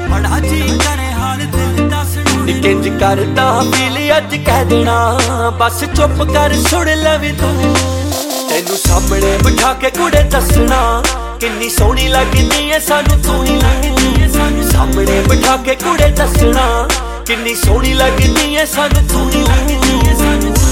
बड़ा जी करे हाल दिल दसना किंज करदा फील अज कह देना बस चुप कर सुन लवी तू तेनू सामने बिठा के कुड़े दसना किन्नी सोहनी लगदी है सानू तू ही लगदी है सानू सामने बिठा के कुड़े दसना किन्नी सोहनी लगदी है सानू तू ही लगदी है सानू